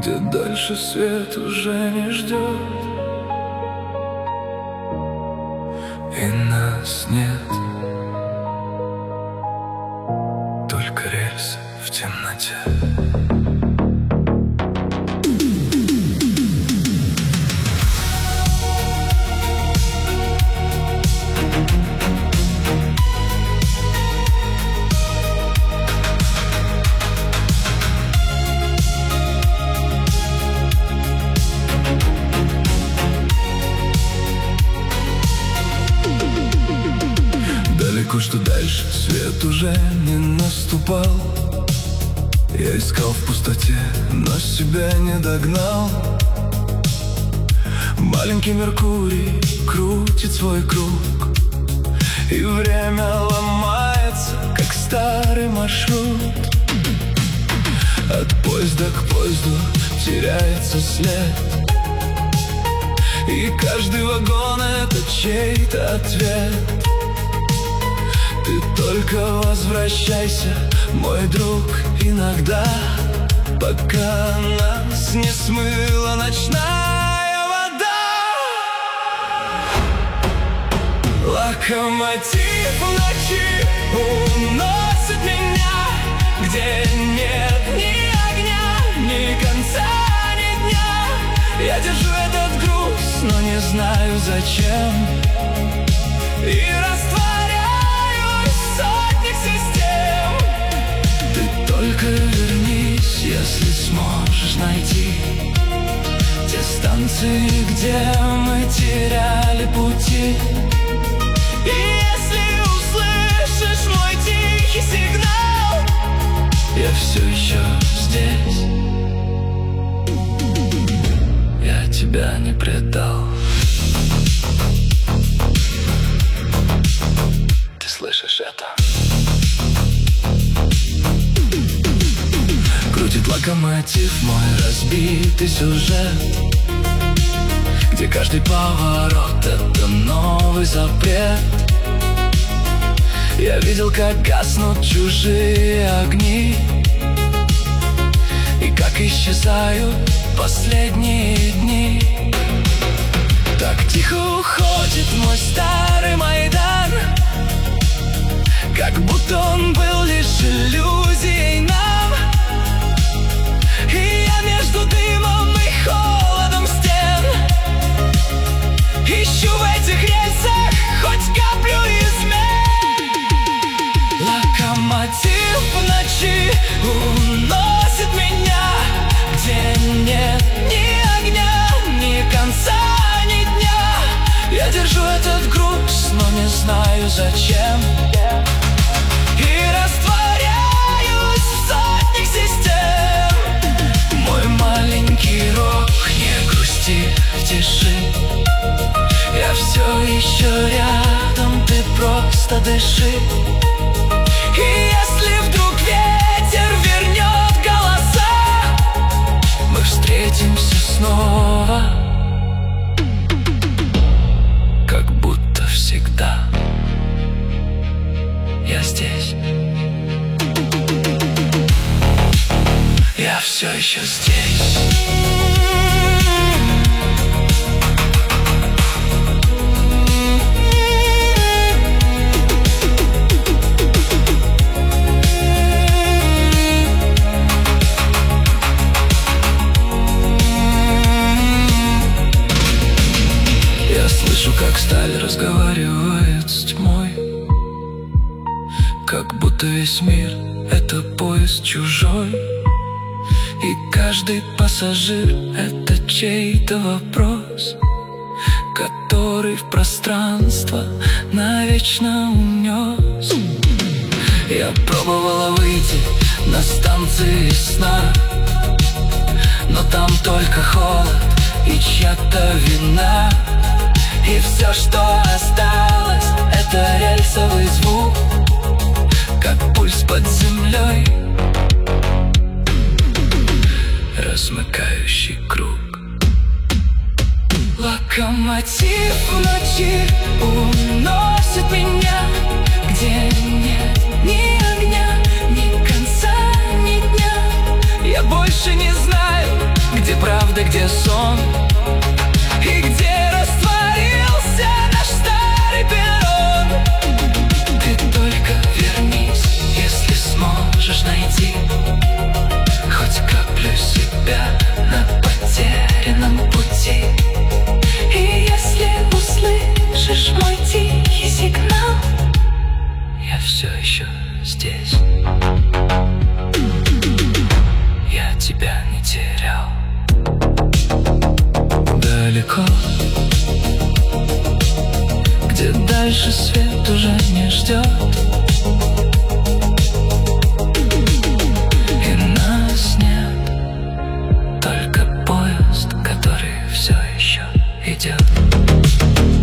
где дальше свет уже не ждет, и нас нет, только рельсы в темноте. Что дальше свет уже не наступал. Я искал в пустоте, но себя не догнал. Маленький Меркурий крутит свой круг, и время ломается, как старый маршрут. От поезда к поезду теряется след, и каждый вагон — это чей-то ответ. Ты только возвращайся, мой друг, иногда, пока нас не смыла ночная вода. Локомотив ночи уносит меня, где нет ни огня, ни конца, ни дня. Я держу этот груз, но не знаю зачем, и растворяюсь в сотнях систем. Ты только вернись, если сможешь найти те станции, где мы теряли пути. И если услышишь мой тихий сигнал, я все еще здесь, я тебя не предал. Ты слышишь это? Крутит локомотив мой разбитый сюжет, где каждый поворот — это новый запрет. Я видел, как гаснут чужие огни, и как исчезают последние дни. Так тихо уходит мой старый Майдан, как будто он был лишь иллюзией нам. И я между дымом и холодом стен ищу в этих рельсах хоть каплю измен. Локомотив в ночи уносит меня, где нет ни огня, ни конца, ни дня. Я держу этот груз, но не знаю зачем, и растворяюсь в сотнях систем. Мой маленький рок, не грусти в тиши, я все еще рядом, ты просто дыши. И если вдруг ветер вернет голоса, мы встретимся снова, как будто всегда. Я здесь, я все еще здесь. Я слышу, как сталь разговаривает с тьмой, как будто весь мир — это поезд чужой, и каждый пассажир — это чей-то вопрос, который в пространство навечно унес. Я пробовала выйти на станции сна, но там только холод и чья-то вина. И все, что осталось, это рельсовый звук, как пульс под землей, размыкающий круг. Локомотив в ночи уносит меня, где нет ни огня, ни конца, ни дня. Я больше не знаю, где правда, где сон, и где растворился наш старый перрон. Ты только вернись, если сможешь найти хоть каплю себя на потерянном пути. И если услышишь мой тихий сигнал, я все еще здесь. Я тебя не терял. Далеко, где дальше свет уже не ждет, и нас нет, только поезд, который все еще идет.